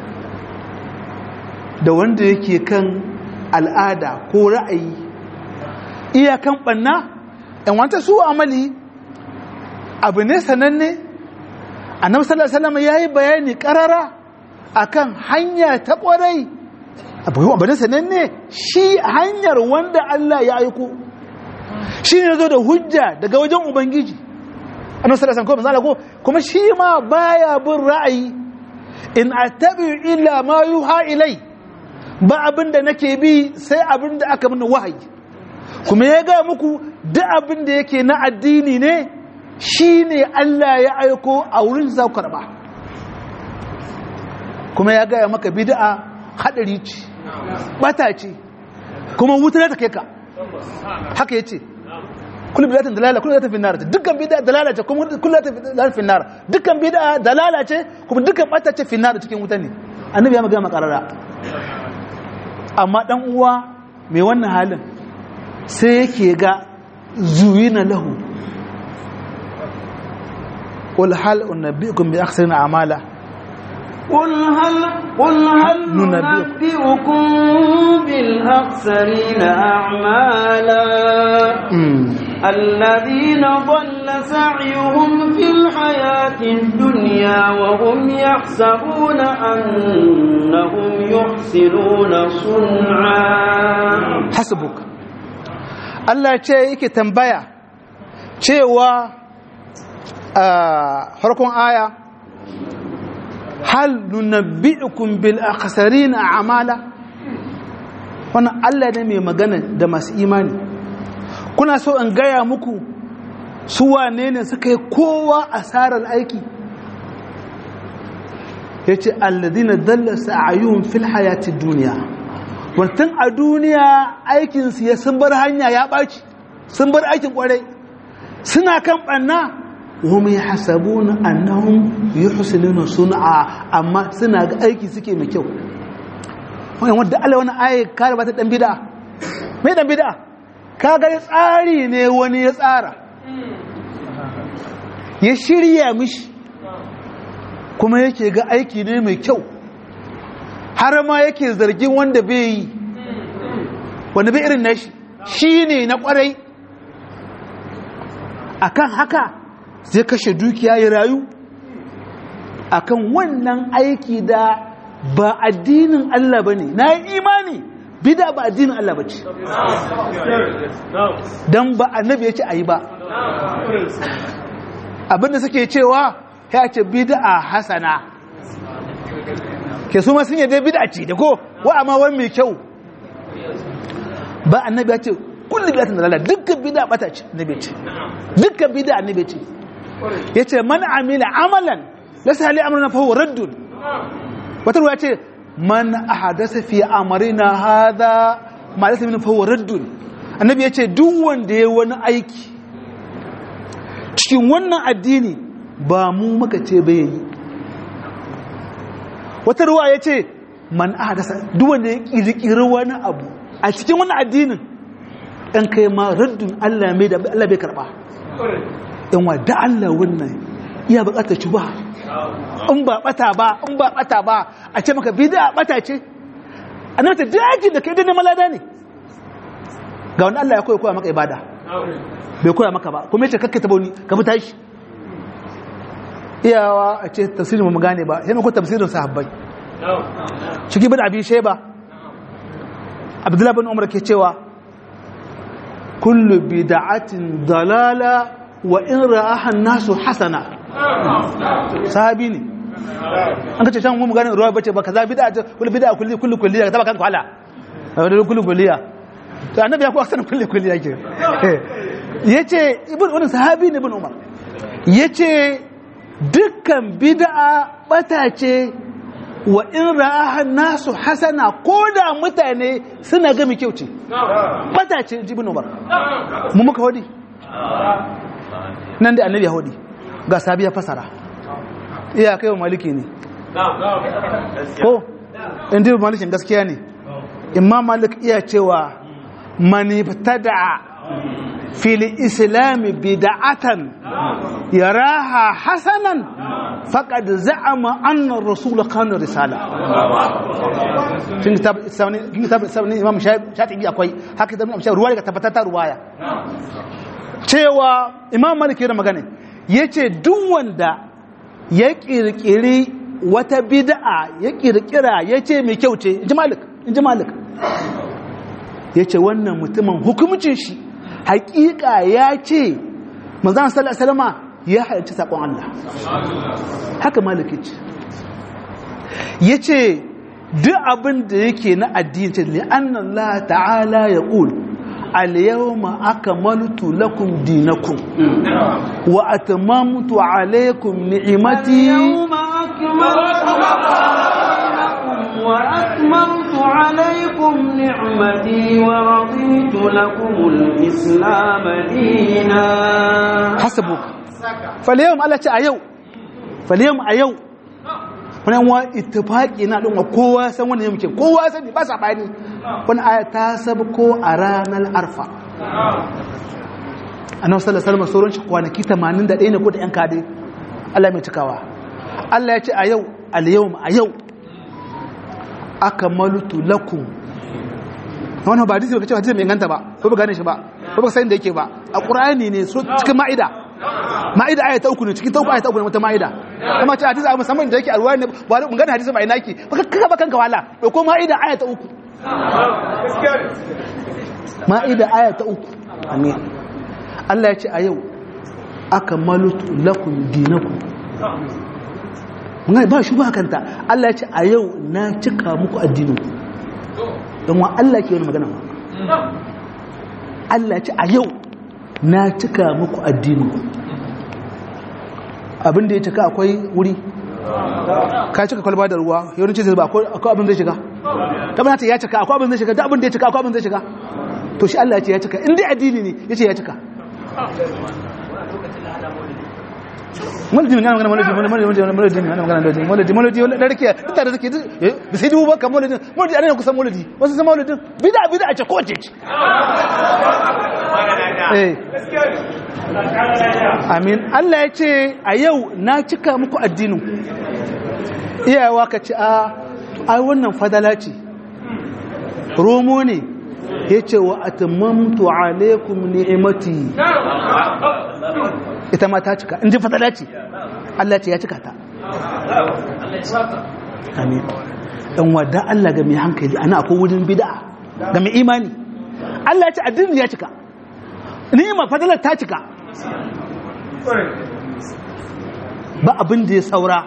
da wanda yake kan al'ada ko ra'ayi iyakan banna ɗan wanta su amali abu ne sananne annabi sallallahu alaihi wasallam yayi bayani karara akan hanya ta kwarai abu ne sananne shi hanyar wanda Allah ya aiko shi ne zo da hujja daga wajen ubangiji annabi sallallahu alaihi wasallam kuma shi ma baya bin ra'ayi in attabi illa ma yuha ilai ba abinda nake bi sai abinda aka mini wahayi kuma ya ga muku duk abinda yake na addini ne shine Allah ya aiko a wurin za ku karba kuma ya ga maka bid'a hadari ce bata ce kuma wuta ta kai ka haka yace kullu bid'atin dalala kullu bid'atin finnar dukkan bid'a dalala ce kuma kullu bid'atin finnar dukkan bid'a dalala ce kuma dukkan bata ce finnar cikin wuta ne annabi ya magana makarara amma dan uwa mai wannan halin sai yake ga zuyina lahu qul hal unabbiukum bi akhsarin a'mala قل هل ننبئكم بالأخسرين أعمالا الذين ضل سعيهم في الحياة الدنيا وهم يحسبون أنهم يحسنون صنعا حسبك Allah ce yake tambaya cewa farkon aya hal nunabbi'ukum bil akhsarin a'mala wannan Allah ne mai magana da masu imani kuna so in gaya muku su wane ne suka yi kowa asarar aiki yace alladhina dalla sa'ayuhum fil hayati dunya wannan a duniya aikin su ya sun bar hanya ya baci sun bar aikin kwarai suna kan banna hum yahsabuna annahum yuhsinuna sun'a amma suna ga aiki suke mai kyau wannan wanda Allah wannan ayi kare ba ta dan bid'a mai dan bid'a kaga tsari ne wani ya tsara ya shirya mishi kuma yake ga aiki ne mai kyau har ma yake zargin wanda bai yi wanda bai irin nashi shine na kwarai akan haka zai kashe dukiya ya rayu akan wannan aiki da ba addinin Allah bane na yi imani bid'a ba addinin Allah bace dan ba annabi yace ayi ba abinda suke cewa ya ce bid'a hasana ke su ma sun yadda bid'a ce da ko wa amma wani mai kyau ba annabi ya ce kullu bid'atin dalala dukkan bid'a bata ce annabi ce dukkan bid'a annabi ce yace man amila amalan laysa hali amruna fa huwa raddun wata ruwa ce man ahadasa fi amrina hadha ma laysa min fa huwa raddun annabi yace duk wanda yayi wani aiki cikin wannan addini ba mu muka ce bai yi wata ruwa yace man ahadasa duk wanda ya kirkiri wani abu a cikin wannan addinin dan kai ma raddun Allah mai da Allah bai karba in wa da Allah wannan iya bukatar ci ba in ba bata ba a ce maka bid'a bata ce annabi da aikin da kai da neman lada ne ga wanda Allah ya koya maka ibada bai koya maka ba kuma yace kakka taboni ka fita shi iyawa a ce tafsirin mu gane ba sai ko tafsirin sahabbai ciki bin abi shayba Abdullah bin Umar ke cewa kullu bid'atin dalala wa in ra'aha an-nasu hasana sahabi ne an kace can mu gane ruwa bace ba kaza bid'a kullu bid'a kullu kulliya ta bakan kwala kullu kulliya to annabi ya ko asan kullu kulliya ke yace ibn wannan sahabi ne ibn Umar yace dukkan bid'a bata ce wa in ra'aha an-nasu hasana koda mutane suna ga mi kyau ce bata ce ibn Umar mu muka hodi nan da annabi yahudi ga sabi ya fasara iya kai wa maliki ne ko inda malikin gaskiya ne imam malik iya cewa man ibtada fil islam bid'atan yaraha hasanan faqad za'ama anna ar-rasul kana risala cikin kitab imam shafi'i akwai haka da imam shafi'i ruwaya ga tabbatata ruwaya cewa imam malik yana magana yace duk wanda ya kirkiri wata bid'a ya kirkira yace mai kyau ce inji malik yace wannan mutumin hukuncin shi hakika yace manzon sallallahu alaihi wasallam ya halarci sakon Allah haka malik yace duk abin da yake na addini li anna Allah ta'ala yaqul اليوم أكملت لكم دينكم وأتممت عليكم نعمتي اليوم أكملت لكم وأتممت عليكم نعمتي ورضيت لكم الإسلام دينا حسبك فاليوم ألا تأيو فاليوم أيو wannan wa ittifaqi na din kowa san wannan yake kowa sani ba sabani wannan aya ta sabko a ranar arfa annabi sallallahu alaihi wasallam sauran shi kwanaki 81 ne ko da yan kade Allah mai cikawa Allah ya ce a yau al-yawm a yau akmaltu lakum wannan ba hadisi ba kace hadisi mai inganta ba ko ba gane shi ba ko ba san da yake ba a Qur'ani ne so cikin Ma'ida aya ta 3 ne cikin tauba aya ta 3 ne mata Ma'ida kuma ce hadisi a musamman da yake a ruwaya ne ba mun gane hadisi ba ina ki ba ba kanka wala ko Ma'ida aya ta 3 Ma'ida aya ta 3 amin Allah ya ce a yau akmaltu lakum dinakum ba shi ba kanta Allah ya ce a yau na cika muku addinin don wa Allah ke wani magana Allah ya ce a yau na cika muku addinin abinda ya cika akwai wuri ka cika kwalba da ruwa yau ce zai ba akwai abin zai shiga tabbata ya cika akwai abin zai shiga da abin da ya cika akwai abin zai shiga to shi Allah ya ce ya cika inda addini ne ya ce ya cika maulidi ana magana maulidi da rake da rake da sai dubu baka maulidi ana kusan maulidi wasu zama maulidin bid'a ce ko ce amin Allah ya ce a yau na cika muku addinin iyawa ka ce ai wannan fadala ce romo ne yace wa atammamtu alaikum ni'mati ita ma ta cika in ji fadala ce Allah ce ya cika ta amin dan wada Allah ga mai hankali ana akwai wurin bid'a ga mai imani Allah ya ce addini ya cika ni'ima fadalar ta cika ba abin da ya saura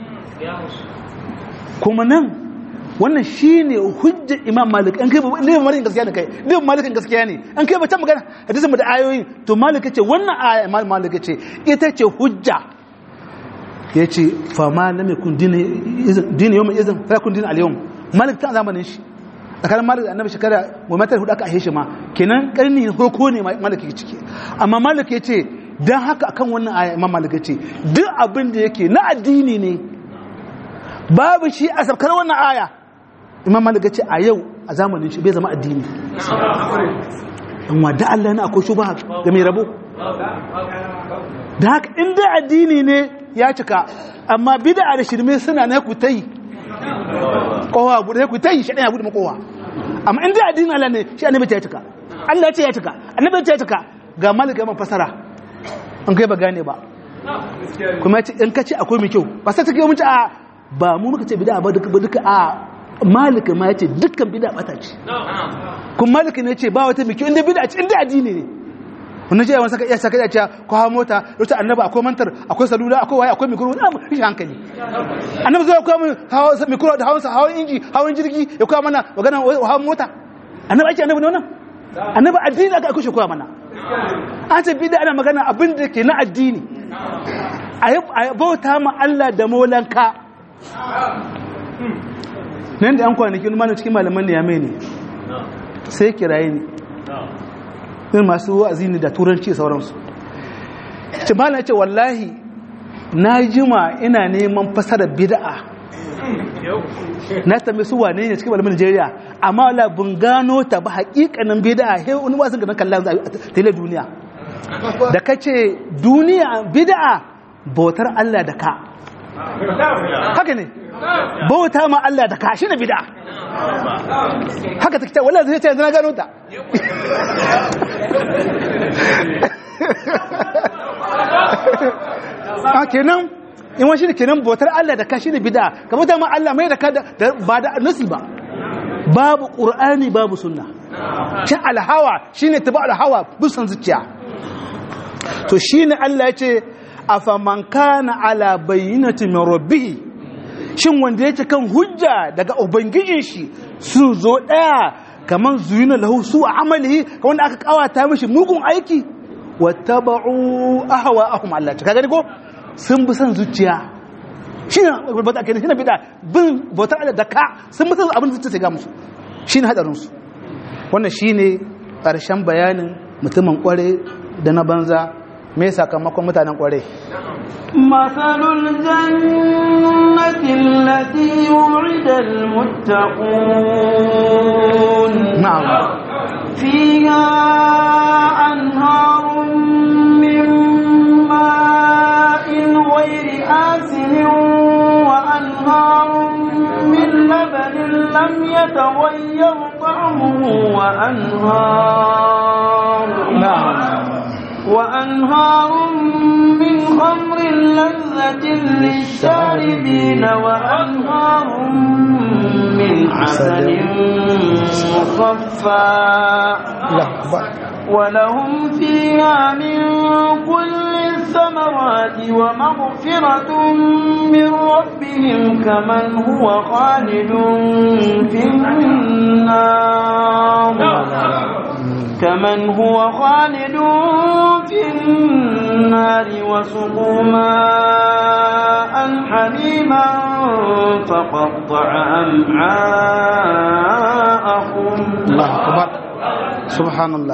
kuma nan wannan shine hujjar Imam Malik an kai ne Malikin gaskiya ne kai ne Malikin gaskiya ne an kai bata magana hadisin mu da ayoyi to Malik ce wannan aya Imam Malik ce ita ce hujja yace fa ma lam yakun dini yawm izin fa yakun dini al-yawm Malik ta zamanin shi tsakanin Malik da Annabi shekara gwamnatin hudu aka ahe ma kenan karni farko ne Malik yake ciki amma Malik yace dan haka akan wannan aya Imam Malik yace duk abin da yake na addini ne babu shi a sabkar wannan aya Imam Malik ce a yau a zamanin shi bai zama addini amma da Allah ne akwai shubha ga mai rabo da haka in dai addini ne ya cika amma bid'a da shirme suna ne ku tai kowa bude ku tai shi dan ya bude makowa amma in dai addini Allah ne shi annabi ya cika Allah ya ce ya cika annabi ya cika ga Malik ya man fasara an kai ba gane ba kuma in ka ce akwai mai kyau ba sai take mun ci a ba mu muka ce bid'a ba duka a Malik ma yace dukkan bid'a bata ce kun Malik ne yace ba wata miki inda bid'a ce inda addini ne wannan ce wani saka iya saka ya ko ha mota rota annabi akwai mantar akwai salula akwai waye akwai mikro da shi hankali annabi zai kawo mun hawa mikro da hawan inji hawan jirgi ya kawo mana magana hawan mota annabi ake annabi ne wannan annabi addini aka akushe kowa mana an ce bid'a ana magana abin da ke na addini a bauta ma Allah da molanka nan da yan kwanakin mana cikin malaman da ya mai ne sai kiraye ne yin masu wa'azi ne da turanci sauransu ce ba na ce wallahi na jima ina neman fasara bid'a na tambaye su wane ne cikin malaman Najeriya amma wala bun gano ta ba hakikanin bid'a he wani wasu ga kallon tele duniya da kace duniya bid'a bautar Allah da ka haka ne bauta ma Allah da kashi da bid'a haka take ta wallahi zai ce yanzu na gano ta kenan in wani shine kenan bautar Allah da kashi da bid'a ka bauta ma Allah mai da ka ba da nasi ba babu qur'ani babu sunna shi alhawa shine tabu alhawa bisan zuciya to shine Allah ya ce afaman kana ala bayyinati min rabbih shin wanda yake kan hujja daga ubangijin shi sun zo daya kaman zuyina lahu su amalihi wanda aka kawata mishi mugun aiki wattaba'u ahwa'ahum Allah ta kaga ko sun bi san zuciya shine bata kenan shine bid'a bin bautar Allah da ka sun bi san abin zuciya sai ga musu shine hadarin su wannan shine karshen bayanin mutumin kware da na banza me sakamakon mutanen kware masalul jannati allati yu'ida almuttaqun na'am fiha يتغير طعمه وأنهار من خمر لذة للشاربين وأنهار من عسل مصفى ولهم فيها من كل الثمرات ومغفرة من ربهم كمن هو خالد في النار وسقوا ماء حميما فقطع أمعاءهم. الله أكبر. subhanallah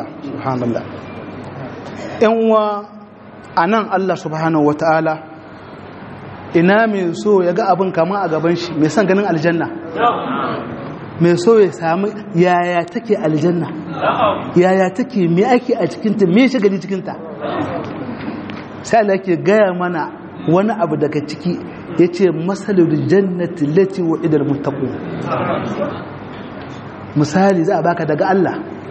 yan uwa anan Allah subhanahu wataala ina mai so ya ga abin kama a gaban shi mai son ganin aljanna mai so ya samu yaya take aljanna yaya take me ake a cikinta me shagali cikinta sai Allah yake gaya mana wani abu daga ciki yace masalul jannati lati wa'idal muttaqun misali za a baka daga Allah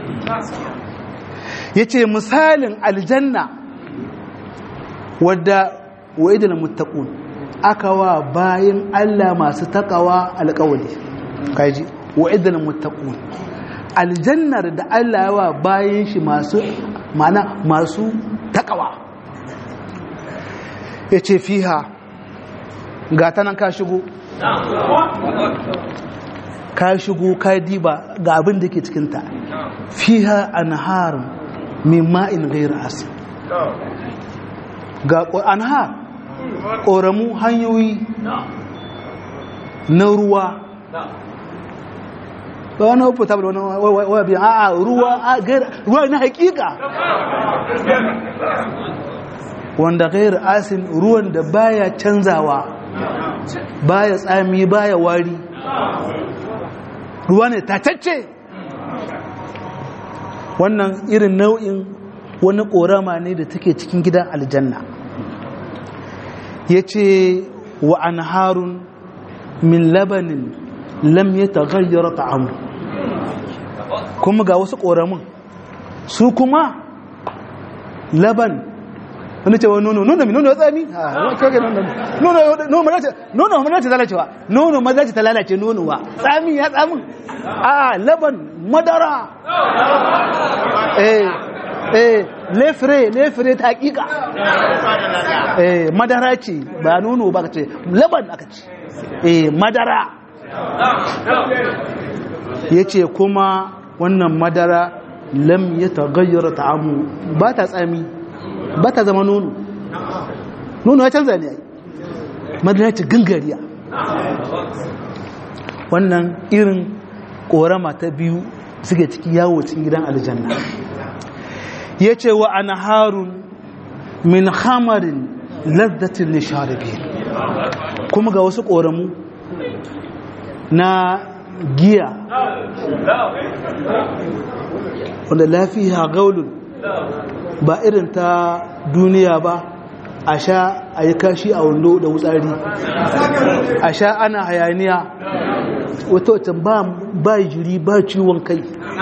yace misalin aljanna wadda wa'idal muttaqun aka wa bayin Allah masu takawa alƙawari kaji wa'idal muttaqun aljannar da Allah ya wa bayin shi masu takawa yace fiha ga tanan ka shigo ka diba ga abin da ke cikinta fiha anhar min ma'in ghayr asin ga anhar ƙoramu hanyoyi na ruwa ba wani hukuta ba wani biyan a ruwa na hakika wanda ghayr asin ruwan da baya canzawa baya tsami baya wari ruwa ne tatacce wannan irin nau'in wani ƙorama ne da take cikin gidan aljanna ya ce wa anharun min labanin lam ya tagayyara ta'amu kuma ga wasu ƙoramun su kuma laban wani cewa nono ya tsami nono maza ta lalacewa nono maza ta lalace nonowa tsami ya tsamin a laban madara lefire ta hakika madara ce ba nono ba ka ce laban aka ce madara ya ce kuma wannan madara lam ya tagayyara ta'amu ba ta tsami ba ta zama nono ya canza ne madara ce gangariya wannan irin korama ta biyu suke ciki yawo cikin gidan aljanna ya ce wa anharun min khamarin laddatin lisharibin kuma ga wasu koramu na giya wanda lafiya gaulun ba irin ta duniya ba a sha a yi kashi a wando da wutsari a sha ana hayaniya wata ba jiri ba ciwon kai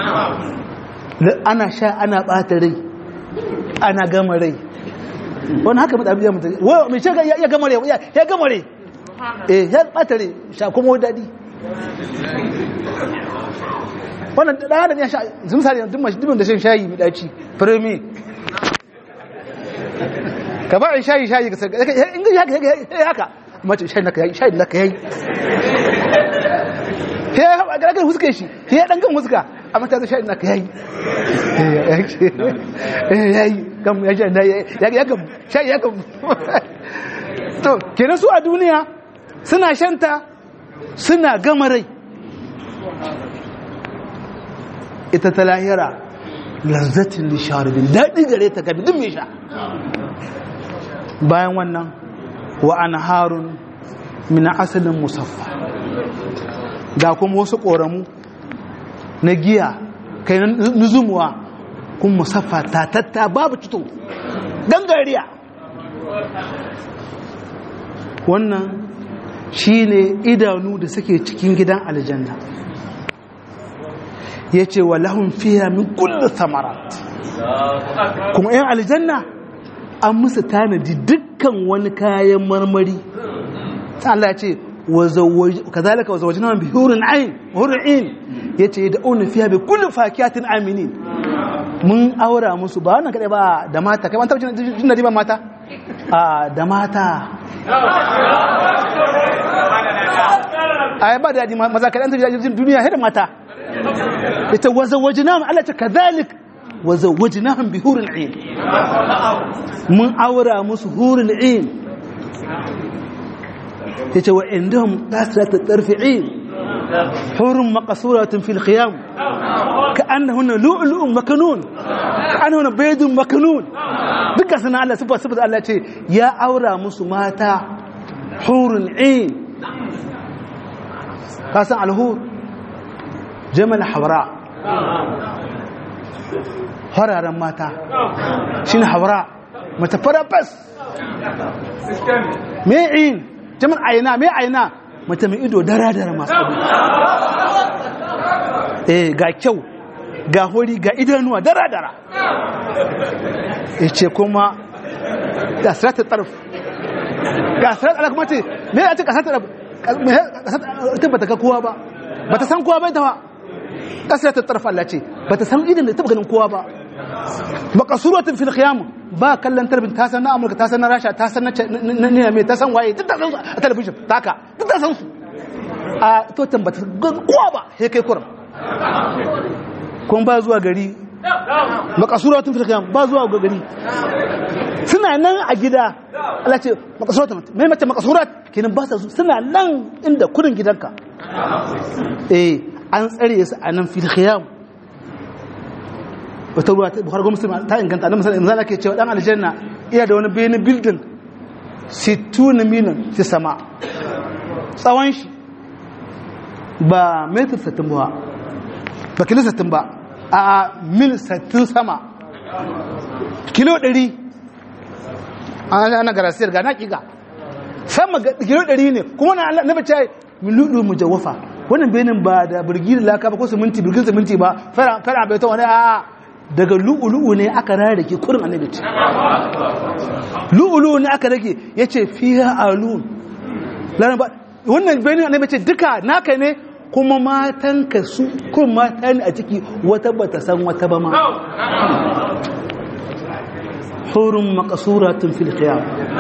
ana sha ana ɓata rai ana gama rai wani haka mata abin mutane mai ce ya gama rai ya gama rai ya ɓata rai sha kuma daɗi wannan ɗaya da ya sha zun sari dubin da shan shayi mai ɗaci firimi ka ba a shayi ka sarka in ga haka mace shayi naka yayi ya haɓa garagar huska shi ya ɗan gan huska a mata zai shayi naka yayi yayi gam ya gam shayi ya gam to kenan su a duniya suna shanta suna gama rai ita ta lahira lazzatin lisharibin daɗi gare ta gabi duk mai sha bayan wannan wa anharun min asalin musaffa ga kuma wasu ƙoramu na giya kai na zumuwa kun musaffa tatatta babu cito gangariya wannan shine idanu da suke cikin gidan aljanna yace walahum fiha min kulli thamarat kuma yan aljanna an musu tanadi dukkan wani kayan marmari sai Allah ya ce kazalika wazawajnahum bi hurun ain yace yad'una fiha bi kulli fakiyatin aminin mun aura musu ba wannan kadai ba da mata kai ban taba jin da riba mata da mata ai ba da maza kadan ta jin duniya har mata ita wazawajnahum Allah ta kazalik wazawajnahum bi hurun ain mun aura musu hurun ain yace wa indahum qasrat at-tarfi'in hurun maqsuratun fil khiyam ka'annahunna lu'lu'un makanun ka'annahunna baydun makanun duka sana Allah sifat Allah ce ya aura musu mata hurun ain kasan al-hur jamal hawra hararan mata shine hawra mata fara bas me'in jamal aina me aina mata mai ido dara masu ga kyau ga hori ga idanuwa dara yace kuma kasrat tarf kasrat ala kuma ce me ya ce kasrat tarf ta bata ga kowa ba bata san kowa ba ta kasrat tarf Allah ce bata san idan da ta ganin kowa ba maqsuratun fil khiyam ba kallon tarbin ta san na Amurka ta san na Rasha ta san na ne me ta san waye duk ta san su a talabijin taka duk ta san su a to tambata kowa ba sai kai kurum kun ba zuwa gari maqsuratun fil khiyam ba zuwa gari suna nan a gida Allah ce maqsuratun me mace maqsurat kenan ba sa su suna nan inda kudin gidanka an tsare su a nan fil khiyam wata ruwa bukhari ko muslim ta inganta annabi sallallahu alaihi wasallam ke cewa dan aljanna iya da wani bayan building 60 milan fi sama tsawon shi ba meter 60 ba kilo 60 ba a mil 60 sama kilo 100 ana garasiyar ga naƙiƙa sama ga kilo 100 ne kuma na Allah nabi ce miludu mujawwafa wannan bayanin ba da burgir laka ba ko burgin siminti ba fara bai ta wani a daga lu'ulu'u ne aka rarrake kurin annabi ce lu'ulu'u ne aka rage yace fiha alun wannan bayanin annabi ce duka naka ne kuma matan ka su kun mata ne a ciki wata bata san wata ba ma hurun maqsuratun fil khiyam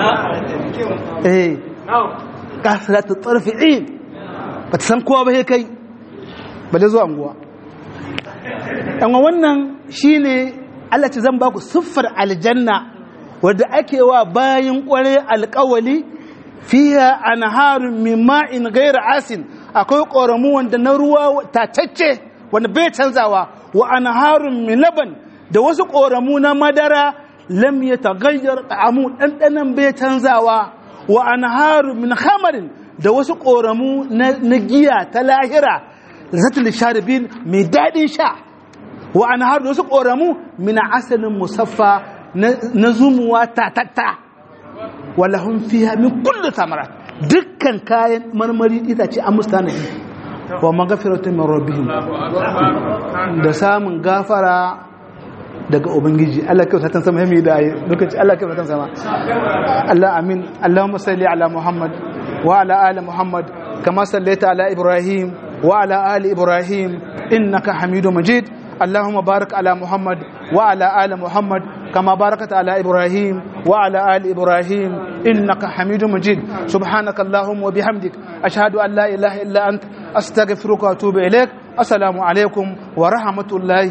kasrat at-tarfi'in bata san kowa ba sai kai bale zuwa anguwa amma wannan shine Allah ce zan baku siffar aljanna wanda ake wa bayin kware alƙawali fiha anharun min ma'in ghayr asin akwai koramu wanda na ruwa tatacce wanda bai canzawa wa anharun min laban da wasu koramu na madara lam yataghayyar ta'amu dandanan bai canzawa wa anharun min khamarin da wasu koramu na giya ta lahira zatul sharibin mai dadin sha wa anhar da wasu koramu min asalin musaffa na zumuwa tatatta walahum fiha min kulli thamarat dukkan kayan marmari itace an mustanadi wa maghfiratun min rabbihim da samun gafara daga ubangiji Allah kai satan sama mai da lokaci Allah kai satan sama Allah amin Allahumma salli ala Muhammad wa ala ali Muhammad kama sallaita ala Ibrahim wa ala ali Ibrahim innaka Hamidum Majid اللهم بارك على محمد وعلى آل محمد كما باركت على إبراهيم وعلى آل إبراهيم إنك حميد مجيد سبحانك اللهم وبحمدك أشهد أن لا إله إلا أنت أستغفرك وأتوب إليك السلام عليكم ورحمة الله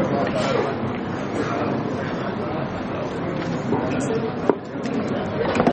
وبركاته